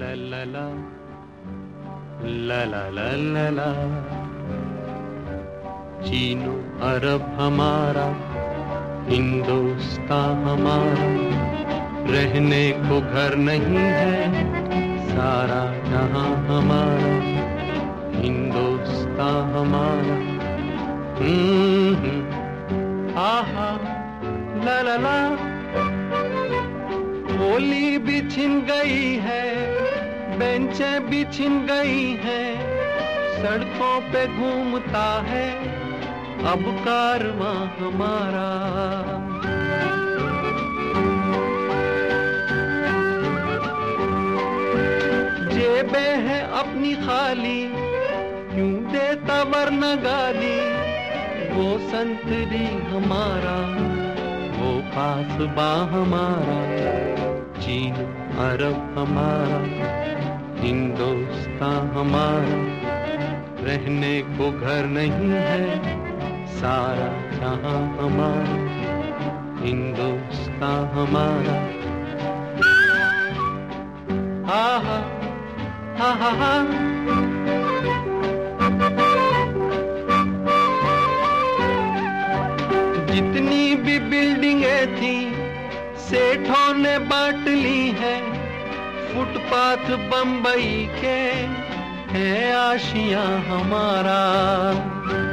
ला ला ला ला ला ला ला। Chino अरब हमारा, हिंदुस्तान हमारा, रहने को घर नहीं है, सारा जहां हमारा, हिंदुस्तान हमारा। आहा ला ला ला। होली भी छिन गई है, बेंचें भी छिन गई हैं, सड़कों पे घूमता है अब कारवां हमारा। जेबें हैं अपनी खाली, क्यों देता वरना गाली, वो संतरी हमारा, वो कासबा हमारा। चीन अरब हमारा, हिंदुस्तान हमारा, रहने को घर नहीं है, सारा जहां हमारा, हिंदुस्तान हमारा। आहा हा हा हा। जितनी भी बिल्डिंगें थी सेठों ने बांट ली है, फुटपाथ बंबई के है आशियां हमारा।